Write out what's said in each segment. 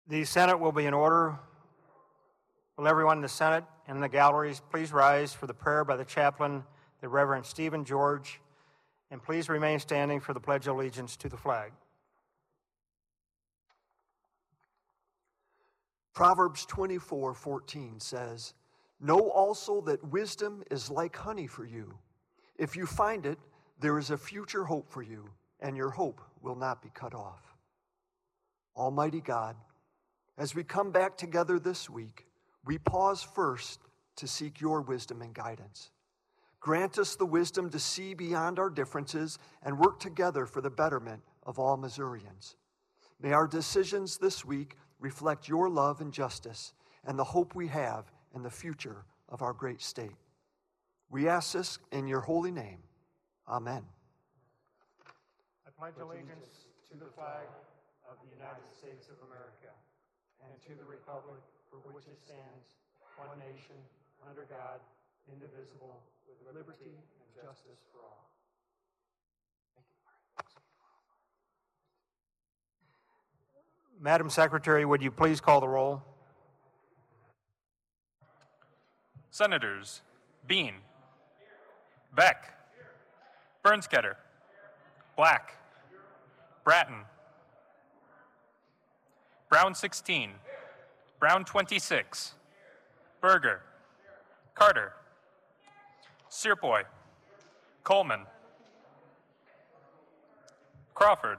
The Senate will be in order. Will everyone in the Senate and the galleries please rise for the prayer by the chaplain, the Reverend Stephen George, and please remain standing for the Pledge of Allegiance to the flag. Proverbs 24:14 says, "Know also that wisdom is like honey for you. If you find it, there is a future hope for you, and your hope will not be cut off." Almighty God, as we come back together this week, we pause first to seek your wisdom and guidance. Grant us the wisdom to see beyond our differences and work together for the betterment of all Missourians. May our decisions this week reflect your love and justice and the hope we have in the future of our great state. We ask this in your holy name. Amen. I pledge allegiance to the flag of the United States of America and to the republic for which it stands, one nation, under God, indivisible, with liberty and justice for all. Thank you. Madam Secretary, would you please call the roll? Senators Bean, Beck, Bernsketter, Black, Bratton, Brown 16, Brown 26, Berger, Carter, Searpoy, Coleman, Crawford,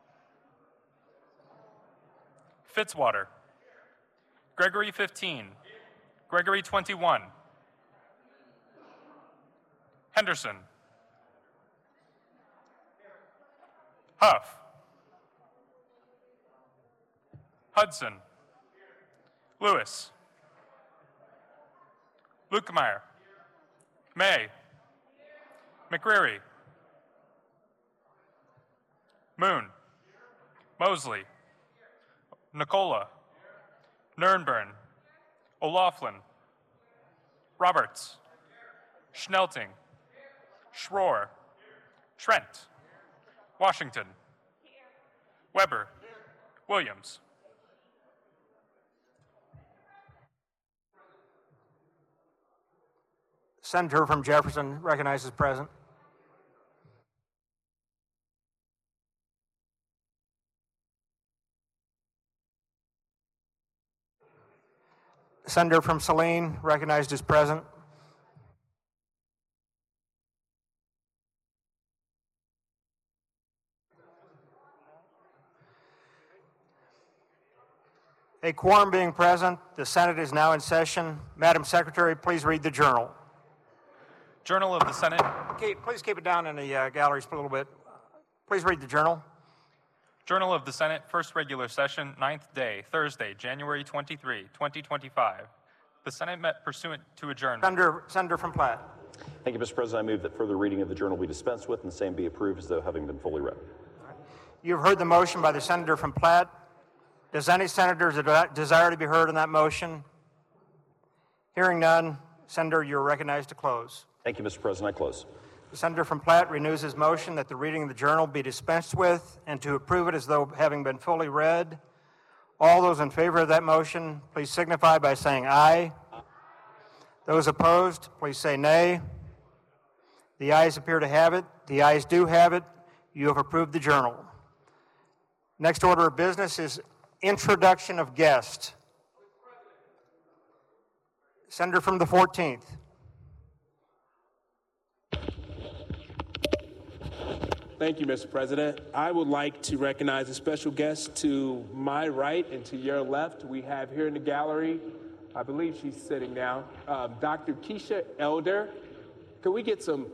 Fitzwater, Gregory 15, Gregory 21, Henderson, Huff, Hudson, Lewis, Lukemeyer, May, McCreary, Moon, Mosley, Nicola, Nernburn, O'Laughlin, Roberts, Schnelting, Schroer, Trent, Washington, Weber, Williams. Senator from Jefferson recognizes present. Senator from Saline recognized as present. A quorum being present, the Senate is now in session. Madam Secretary, please read the journal. Journal of the Senate. Okay, please keep it down in the galleries for a little bit. Please read the journal. Journal of the Senate, first regular session, 9th day, Thursday, January 23, 2025. The Senate met pursuant to adjournment. Senator from Platt. Thank you, Mr. President. I move that further reading of the journal be dispensed with and the same be approved as though having been fully read. You've heard the motion by the senator from Platt. Does any senator desire to be heard on that motion? Hearing none, Senator, you're recognized to close. Thank you, Mr. President. I close. The senator from Platt renews his motion that the reading of the journal be dispensed with and to approve it as though having been fully read. All those in favor of that motion, please signify by saying aye. Those opposed, please say nay. The ayes appear to have it. The ayes do have it. You have approved the journal. Next order of business is introduction of guest. Senator from the 14th. Thank you, Mr. President. I would like to recognize a special guest to my right and to your left. We have here in the gallery, I believe she's sitting now, Dr. Keisha Elder. Can we get some?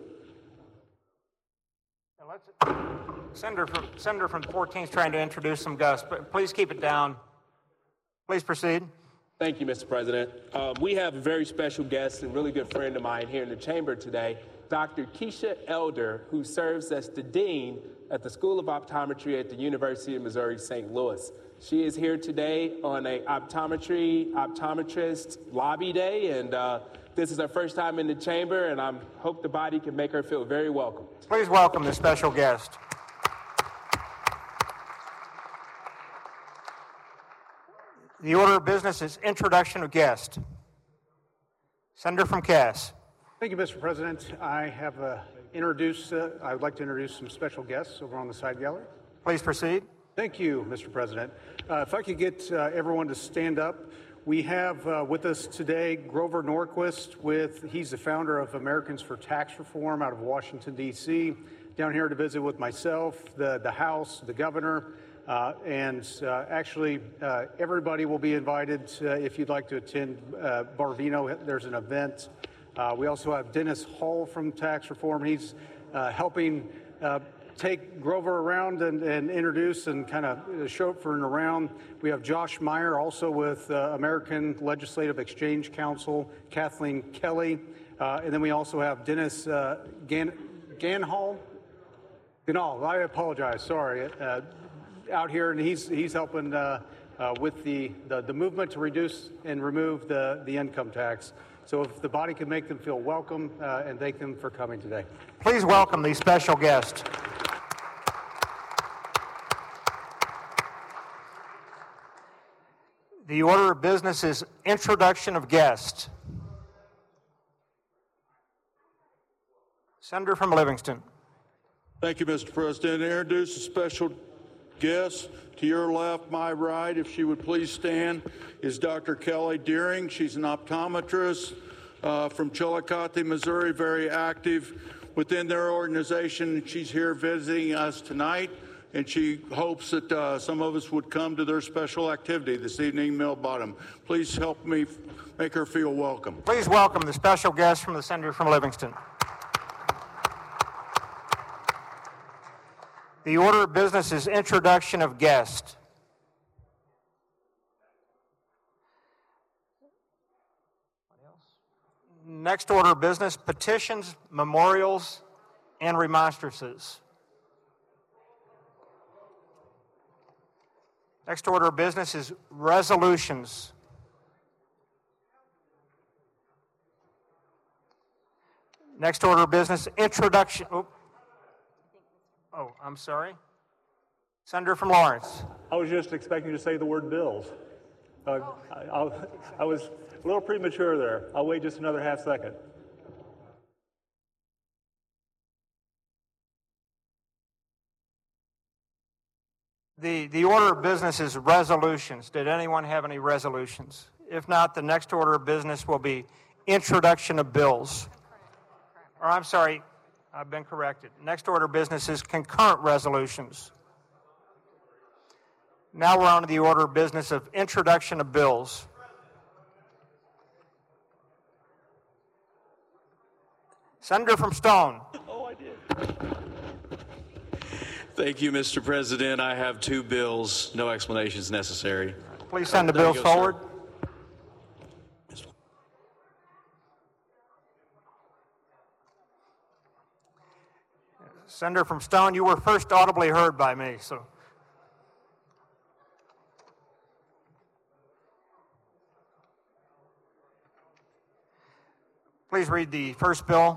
Senator from the 14th is trying to introduce some guests, but please keep it down. Please proceed. Thank you, Mr. President. We have a very special guest and really good friend of mine here in the chamber today, Dr. Keisha Elder, who serves as the Dean at the School of Optometry at the University of Missouri, St. Louis. She is here today on a optometrist lobby day, and this is her first time in the chamber, and I hope the body can make her feel very welcome. Please welcome the special guest. The order of business is introduction of guest. Senator from Cass. Thank you, Mr. President. I would like to introduce some special guests over on the side gallery. Please proceed. Thank you, Mr. President. If I could get everyone to stand up. We have with us today Grover Norquist. He's the founder of Americans for Tax Reform out of Washington, D.C., down here to visit with myself, the House, the governor, and everybody will be invited if you'd like to attend Barvino. There's an event. We also have Dennis Hall from Tax Reform. He's helping take Grover around and introduce and kind of chauffeur and around. We have Josh Meyer, also with American Legislative Exchange Council, Kathleen Kelly, and then we also have Dennis Ganhall. I apologize, sorry, out here, and he's helping with the movement to reduce and remove the income tax. So if the body can make them feel welcome and thank them for coming today. Please welcome these special guests. The order of business is introduction of guest. Senator from Livingston. Thank you, Mr. President. Introduce a special guest to your left, my right, if she would please stand, is Dr. Kelly Deering. She's an optometrist from Chillicothe, Missouri, very active within their organization. She's here visiting us tonight, and she hopes that some of us would come to their special activity this evening, Mill Bottom. Please help me make her feel welcome. Please welcome the special guest from the senator from Livingston. The order of business is introduction of guest. Next order of business, petitions, memorials, and remonstrances. Next order of business is resolutions. Next order of business, introduction. Oh, I'm sorry. Senator from Lawrence. I was just expecting you to say the word bills. I was a little premature there. I'll wait just another half second. The order of business is resolutions. Did anyone have any resolutions? If not, the next order of business will be introduction of bills. Or I'm sorry, I've been corrected. Next order of business is concurrent resolutions. Now we're on to the order of business of introduction of bills. Senator from Stone. Oh, I did. Thank you, Mr. President. I have two bills. No explanations necessary. Please send the There you bills go, forward. sir. Senator from Stone, you were first audibly heard by me, so. Please read the first bill.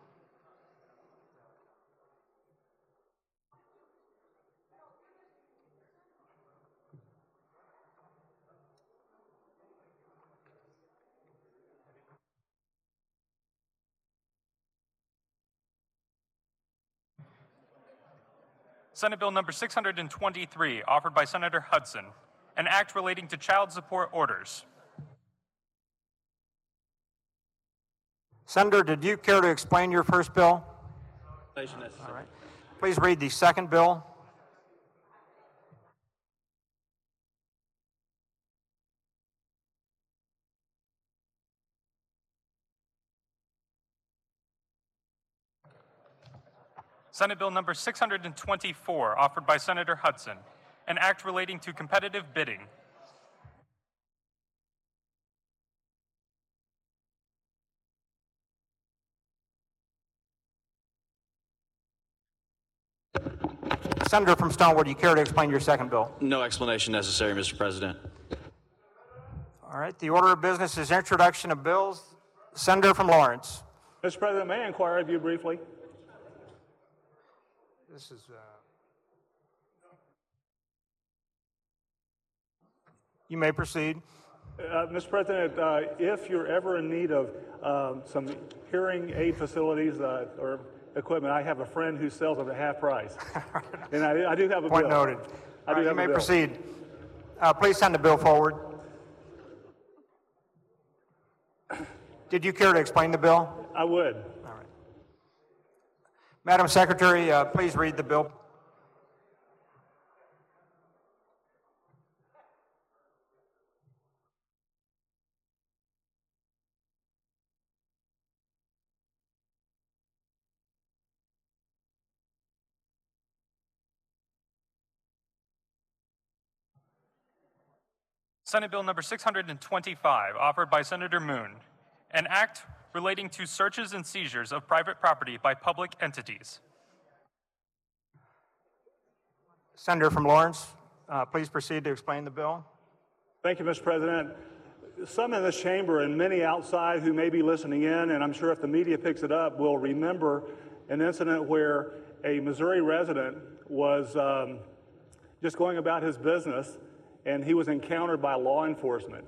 Senate Bill number 623, offered by Senator Hudson, an act relating to child support orders. Senator, did you care to explain your first bill? All right. Please read the second bill. Senate Bill number 624, offered by Senator Hudson, an act relating to competitive bidding. Senator from Stone, would you care to explain your second bill? No explanation necessary, Mr. President. All right, the order of business is introduction of bills. Senator from Lawrence. Mr. President, may I inquire of you briefly? This is You may proceed. Mr. President, if you're ever in need of some hearing aid facilities or equipment, I have a friend who sells them at half price. And I do have a Point bill. noted. I do You have may a bill. proceed. Please send the bill forward. Did you care to explain the bill? I would. All right. Madam Secretary, please read the bill. Senate Bill number 625, offered by Senator Moon, an act relating to searches and seizures of private property by public entities. Senator from Lawrence, please proceed to explain the bill. Thank you, Mr. President. Some in this chamber and many outside who may be listening in, and I'm sure if the media picks it up, will remember an incident where a Missouri resident was just going about his business, and he was encountered by law enforcement.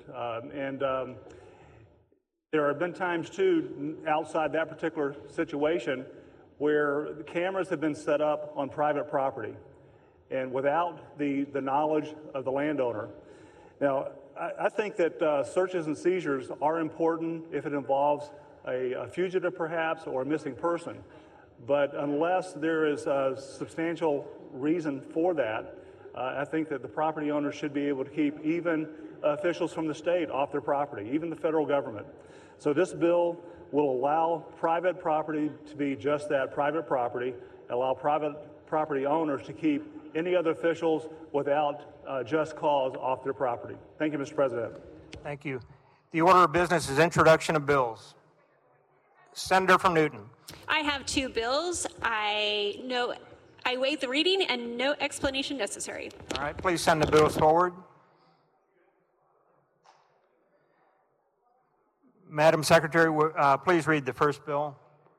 There have been times, too, outside that particular situation where the cameras have been set up on private property and without the knowledge of the landowner. Now, I think that searches and seizures are important if it involves a fugitive, perhaps, or a missing person. But unless there is a substantial reason for that, I think that the property owner should be able to keep even officials from the state off their property, even the federal government. So this bill will allow private property to be just that, private property, allow private property owners to keep any other officials without just cause off their property. Thank you, Mr. President. Thank you. The order of business is introduction of bills. Senator from Newton. I have two bills. I waive the reading and no explanation necessary. All right, please send the bills forward. Madam Secretary, please read the first bill.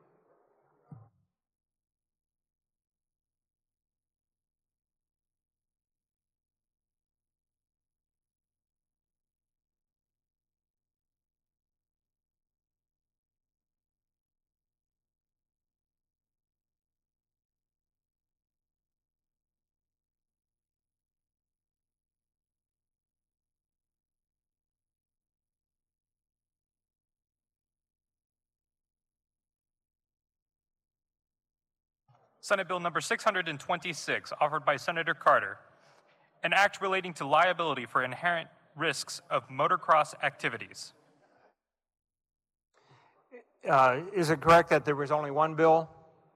Senate Bill number 626, offered by Senator Carter, an act relating to liability for inherent risks of motocross activities. Is it correct that there was only one bill?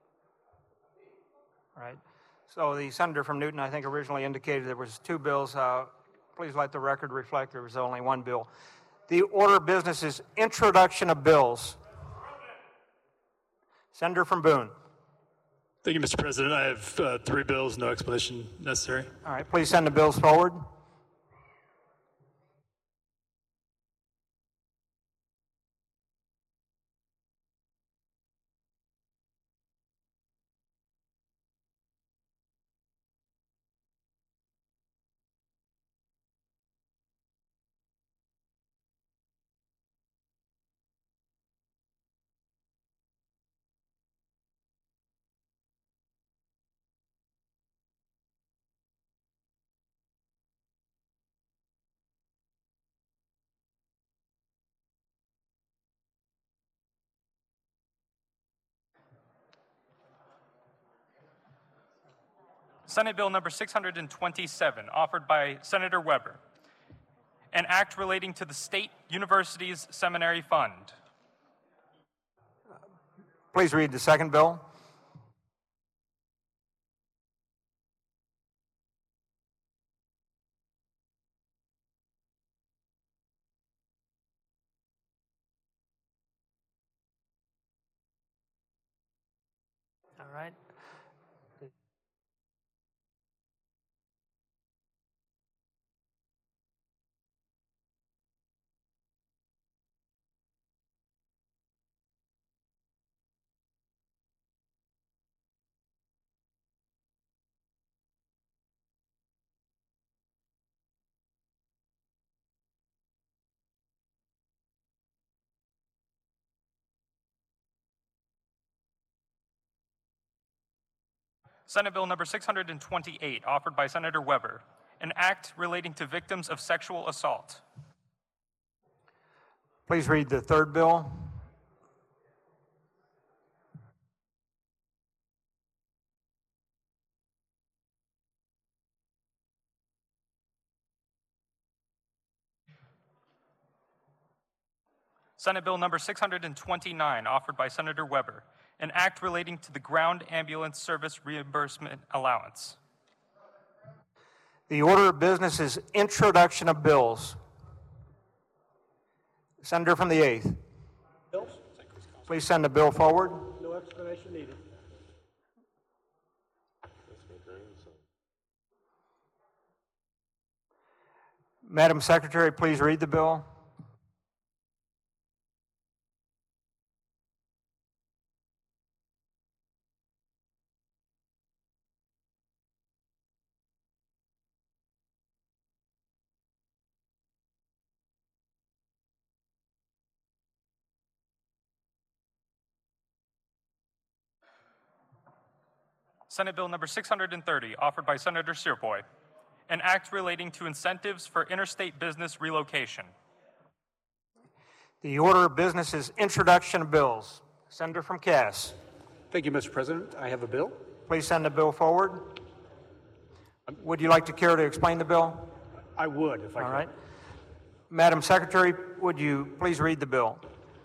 All right. So the senator from Newton, I think, originally indicated there was two bills. Please let the record reflect there was only one bill. The order of business is introduction of bills. Senator from Boone. Thank you, Mr. President. I have three bills, no explanation necessary. All right, please send the bills forward. Senate Bill number 627, offered by Senator Weber, an act relating to the State Universities Seminary Fund. Please read the second bill. All right. Senate Bill number 628, offered by Senator Weber, an act relating to victims of sexual assault. Please read the third bill. Senate Bill number 629, offered by Senator Weber, an act relating to the Ground Ambulance Service Reimbursement Allowance. The order of business is introduction of bills. Senator from the 8th. Bills? Please send the bill forward. No explanation needed. Madam Secretary, please read the bill. Senate Bill number 630, offered by Senator Searboy, an act relating to incentives for interstate business relocation. The order of business is introduction of bills. Senator from Cass. Thank you, Mr. President. I have a bill. Please send the bill forward. Would you like to care to explain the bill? I would, if I could. All right. Madam Secretary, would you please read the bill?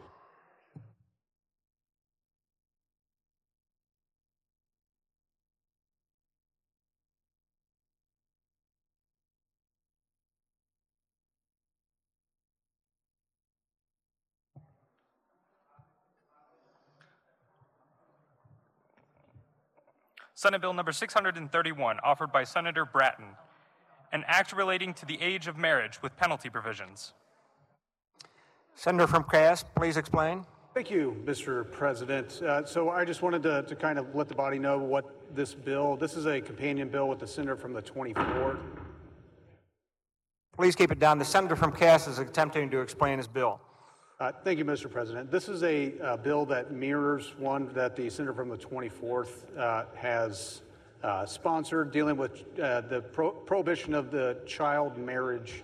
Senate Bill number 631, offered by Senator Bratton, an act relating to the age of marriage with penalty provisions. Senator from Cass, please explain. Thank you, Mr. President. So I just wanted to kind of let the body know what this is a companion bill with the senator from the 24th. Please keep it down. The senator from Cass is attempting to explain his bill. Thank you, Mr. President. This is a bill that mirrors one that the senator from the 24th has sponsored, dealing with the prohibition of the child marriage.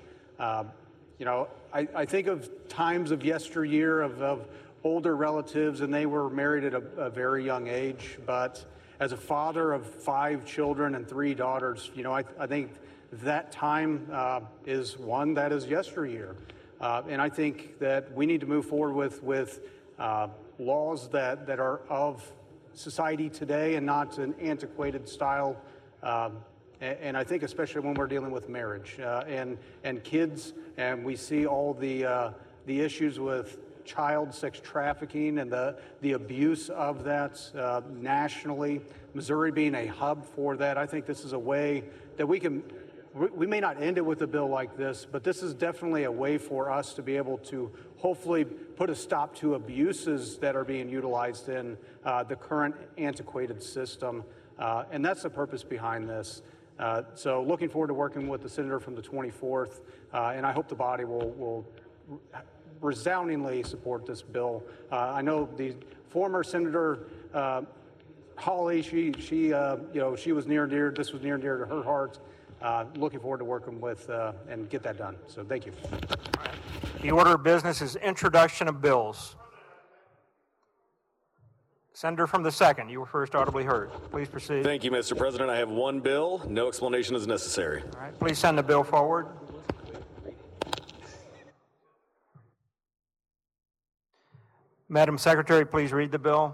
I think of times of yesteryear of older relatives, and they were married at a very young age. But as a father of 5 children and 3 daughters, I think that time is one that is yesteryear. And I think that we need to move forward with laws that are of society today and not an antiquated style. And I think especially when we're dealing with marriage and kids, and we see all the issues with child sex trafficking and the abuse of that nationally, Missouri being a hub for that. I think this is a way that we may not end it with a bill like this, but this is definitely a way for us to be able to hopefully put a stop to abuses that are being utilized in the current antiquated system. And that's the purpose behind this. So looking forward to working with the senator from the 24th, and I hope the body will resoundingly support this bill. I know the former Senator Hawley, she was near and dear, this was near and dear to her heart. Looking forward to working with and get that done. So thank you. The order of business is introduction of bills. Senator from the 2nd, you were first audibly heard. Please proceed. Thank you, Mr. President. I have one bill. No explanation is necessary. All right. Please send the bill forward. Madam Secretary, please read the bill.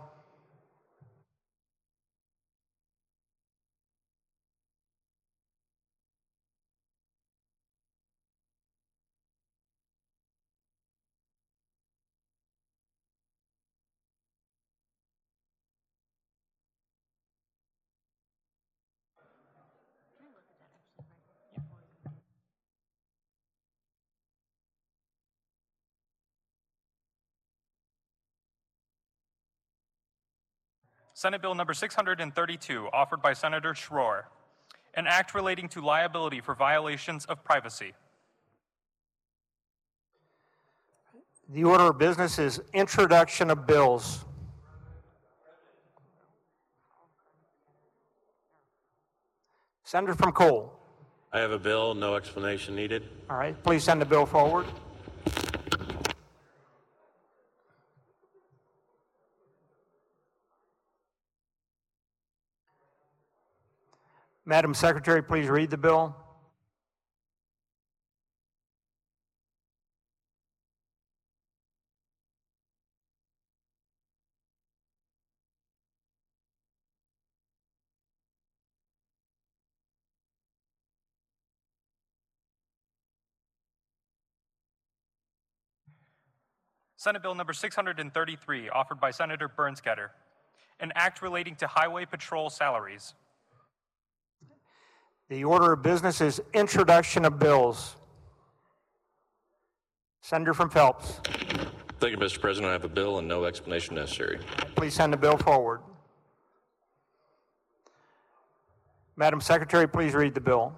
Senate Bill number 632, offered by Senator Schroer, an act relating to liability for violations of privacy. The order of business is introduction of bills. Senator from Cole. I have a bill, no explanation needed. All right, please send the bill forward. Madam Secretary, please read the bill. Senate Bill number 633, offered by Senator Bernskoetter, an act relating to highway patrol salaries. The order of business is introduction of bills. Senator from Phelps. Thank you, Mr. President. I have a bill and no explanation necessary. Please send the bill forward. Madam Secretary, please read the bill.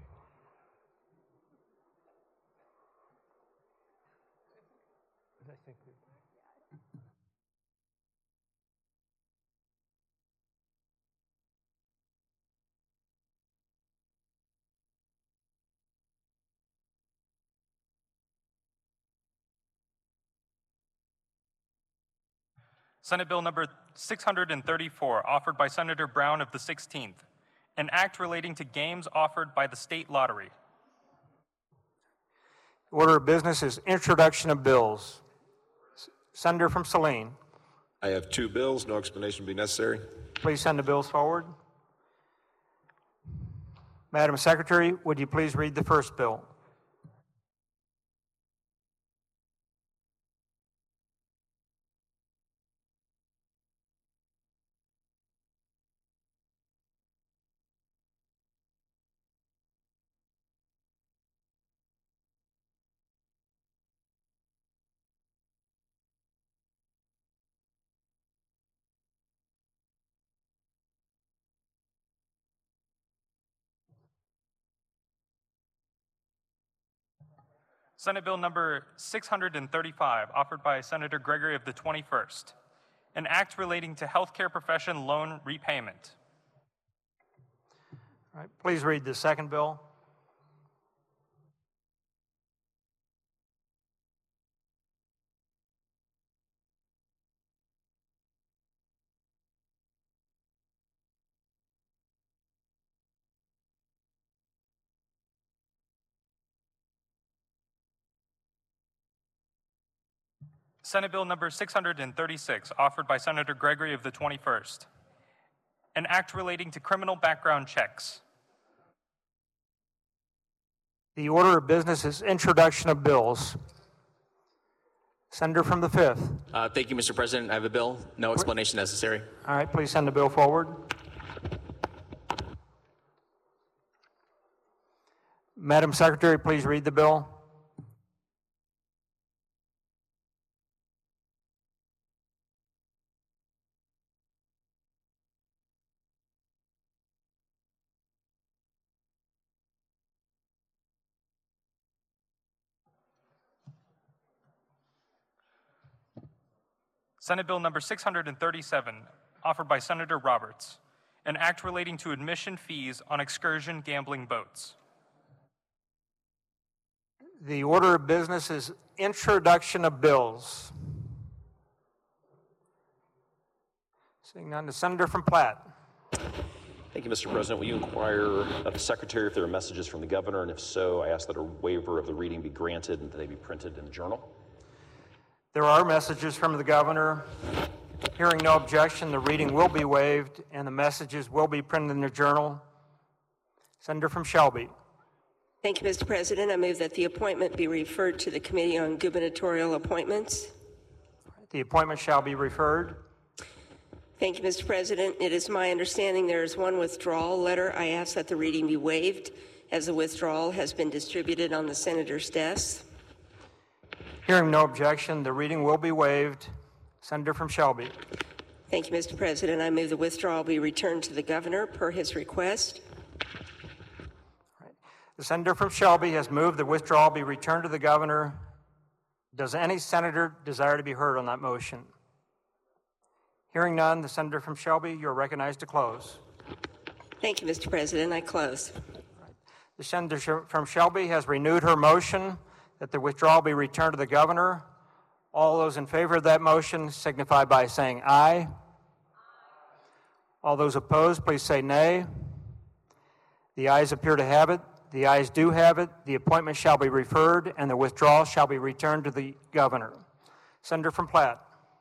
Senate Bill number 634, offered by Senator Brown of the 16th, an act relating to games offered by the state lottery. Order of business is introduction of bills. Senator from Saline. I have two bills. No explanation be necessary. Please send the bills forward. Madam Secretary, would you please read the first bill? Senate Bill number 635, offered by Senator Gregory of the 21st, an act relating to healthcare profession loan repayment. All right, please read the second bill. Senate Bill number 636, offered by Senator Gregory of the 21st, an act relating to criminal background checks. The order of business is introduction of bills. Senator from the 5th. Thank you, Mr. President. I have a bill. No explanation necessary. All right, please send the bill forward. Madam Secretary, please read the bill. Senate Bill number 637, offered by Senator Roberts, an act relating to admission fees on excursion gambling boats. The order of business is introduction of bills. Seeing none, the Senator from Platte. Thank you, Mr. President. Will you inquire of the Secretary if there are messages from the Governor, and if so, I ask that a waiver of the reading be granted and that they be printed in the Journal. There are messages from the Governor. Hearing no objection, the reading will be waived and the messages will be printed in the Journal. Senator from Shelby. Thank you, Mr. President. I move that the appointment be referred to the Committee on Gubernatorial Appointments. The appointment shall be referred. Thank you, Mr. President. It is my understanding there is one withdrawal letter. I ask that the reading be waived, as the withdrawal has been distributed on the Senator's desk. Hearing no objection, the reading will be waived. Senator from Shelby. Thank you, Mr. President. I move the withdrawal be returned to the Governor per his request. The Senator from Shelby has moved the withdrawal be returned to the Governor. Does any Senator desire to be heard on that motion? Hearing none, the Senator from Shelby, you are recognized to close. Thank you, Mr. President. I close. The senator from Shelby has renewed her motion that the withdrawal be returned to the governor. All those in favor of that motion signify by saying aye. All those opposed, please say nay. The ayes appear to have it. The ayes do have it. The appointment shall be referred, and the withdrawal shall be returned to the governor. Senator from Platte.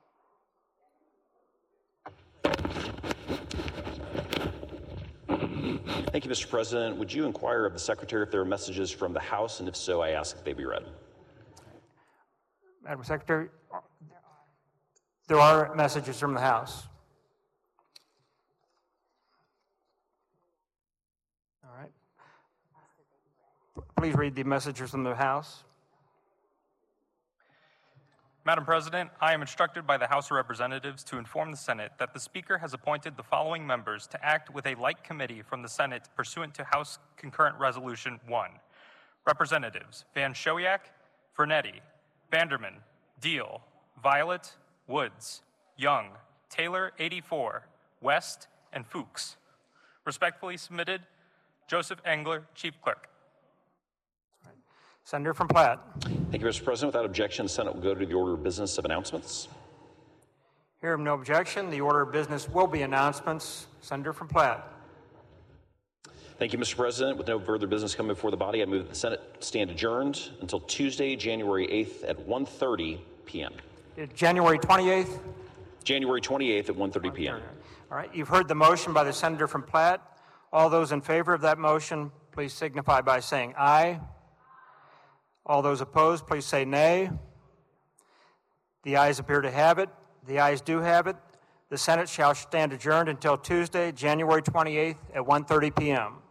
Thank you, Mr. President. Would you inquire of the Secretary if there are messages from the House, and if so, I ask that they be read. Madam Secretary, there are messages from the House. All right. Please read the messages from the House. Madam President, I am instructed by the House of Representatives to inform the Senate that the Speaker has appointed the following members to act with a like committee from the Senate pursuant to House Concurrent Resolution 1. Representatives Van Schoyak, Vernetti, Vanderman, Deal, Violet, Woods, Young, Taylor 84, West, and Fuchs. Respectfully submitted, Joseph Engler, Chief Clerk. Senator from Platte. Thank you, Mr. President. Without objection, the Senate will go to the order of business of announcements. Hearing no objection, the order of business will be announcements. Senator from Platte. Thank you, Mr. President. With no further business coming before the body, I move that the Senate stand adjourned until Tuesday, January 8th at 1:30 p.m. January 28th? January 28th at 1:30 p.m. All right, you've heard the motion by the senator from Platte. All those in favor of that motion, please signify by saying aye. All those opposed, please say nay. The ayes appear to have it. The ayes do have it. The Senate shall stand adjourned until Tuesday, January 28th at 1:30 p.m.